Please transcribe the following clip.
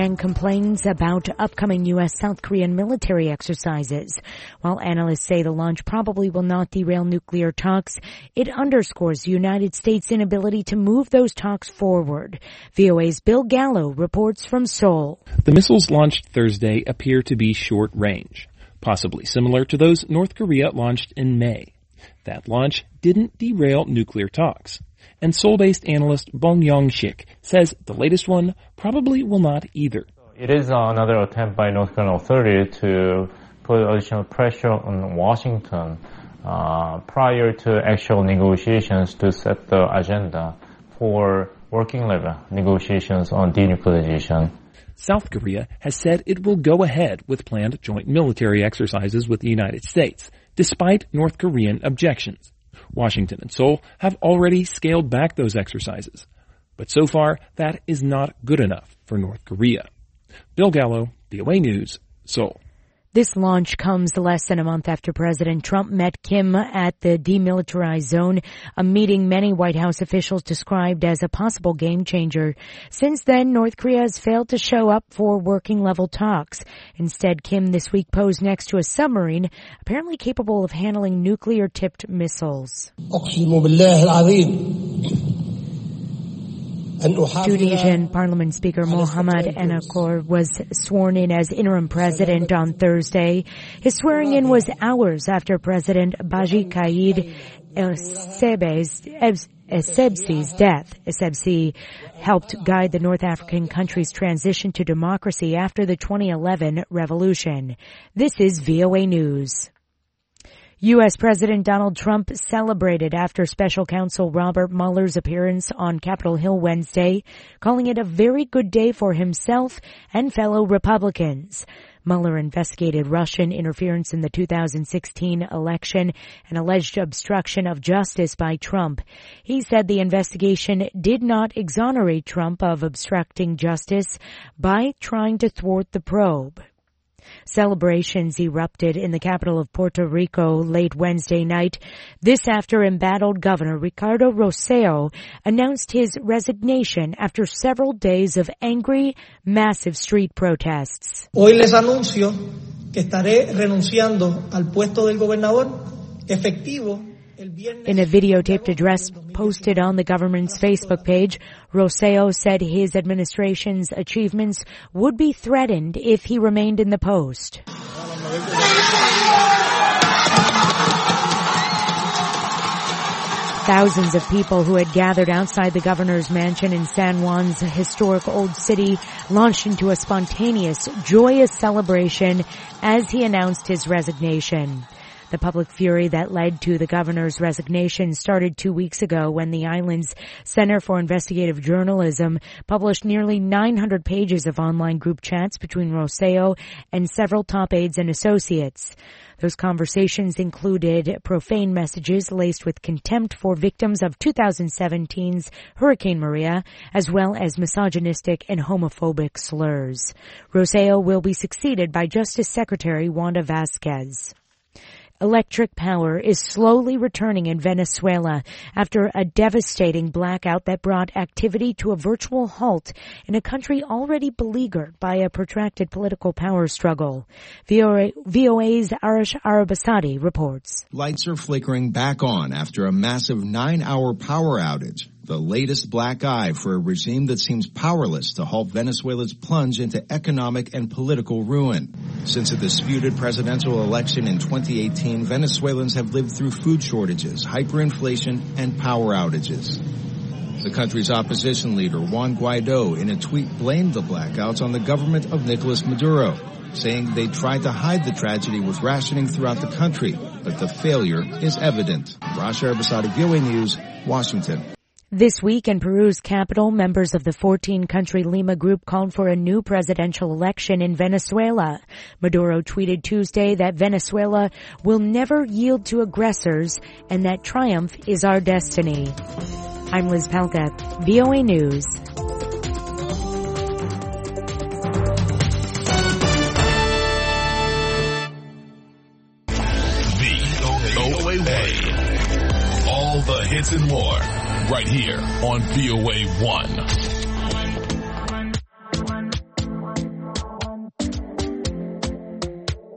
And complains about upcoming U.S.-South Korean military exercises. While analysts say the launch probably will not derail nuclear talks, it underscores the United States' inability to move those talks forward. VOA's Bill Gallo reports from Seoul. The missiles launched Thursday appear to be short-range, possibly similar to those North Korea launched in May. That launch didn't derail nuclear talks. And Seoul-based analyst Bong Yong-sik says the latest one probably will not either. It is another attempt by North Korean authorities to put additional pressure on Washington prior to actual negotiations to set the agenda for working-level negotiations on denuclearization. South Korea has said it will go ahead with planned joint military exercises with the United States, despite North Korean objections. Washington and Seoul have already scaled back those exercises. But so far, that is not good enough for North Korea. Bill Gallo, VOA News, Seoul. This launch comes less than a month after President Trump met Kim at the demilitarized zone, a meeting many White House officials described as a possible game changer. Since then, North Korea has failed to show up for working-level talks. Instead, Kim this week posed next to a submarine, apparently capable of handling nuclear-tipped missiles. Tunisian Parliament Speaker Mohamed Ennacor was sworn in as interim president on Thursday. His swearing-in was hours after President Baji Qaid Essebsi's death. Essebsi helped guide the North African country's transition to democracy after the 2011 revolution. This is VOA News. U.S. President Donald Trump celebrated after Special Counsel Robert Mueller's appearance on Capitol Hill Wednesday, calling it a very good day for himself and fellow Republicans. Mueller investigated Russian interference in the 2016 election and alleged obstruction of justice by Trump. He said the investigation did not exonerate Trump of obstructing justice by trying to thwart the probe. Celebrations erupted in the capital of Puerto Rico late Wednesday night. This after embattled Governor Ricardo Rosselló announced his resignation after several days of angry, massive street protests. Hoy les anuncio que estaré renunciando al puesto del gobernador efectivo. In a videotaped address posted on the government's Facebook page, Rosselló said his administration's achievements would be threatened if he remained in the post. Thousands of people who had gathered outside the governor's mansion in San Juan's historic old city launched into a spontaneous, joyous celebration as he announced his resignation. The public fury that led to the governor's resignation started 2 weeks ago when the island's Center for Investigative Journalism published nearly 900 pages of online group chats between Rosselló and several top aides and associates. Those conversations included profane messages laced with contempt for victims of 2017's Hurricane Maria, as well as misogynistic and homophobic slurs. Rosselló will be succeeded by Justice Secretary Wanda Vasquez. Electric power is slowly returning in Venezuela after a devastating blackout that brought activity to a virtual halt in a country already beleaguered by a protracted political power struggle. VOA's Arash Arabasadi reports. Lights are flickering back on after a massive 9-hour power outage. The latest black eye for a regime that seems powerless to halt Venezuela's plunge into economic and political ruin. Since a disputed presidential election in 2018, Venezuelans have lived through food shortages, hyperinflation, and power outages. The country's opposition leader, Juan Guaido, in a tweet blamed the blackouts on the government of Nicolas Maduro, saying they tried to hide the tragedy with rationing throughout the country, but the failure is evident. Rasha Arbasadi, VOA News, Washington. This week in Peru's capital, members of the 14-country Lima group called for a new presidential election in Venezuela. Maduro tweeted Tuesday that Venezuela will never yield to aggressors and that triumph is our destiny. I'm Liz Palka, VOA News. VOA. All the hits and more. Right here on VOA 1.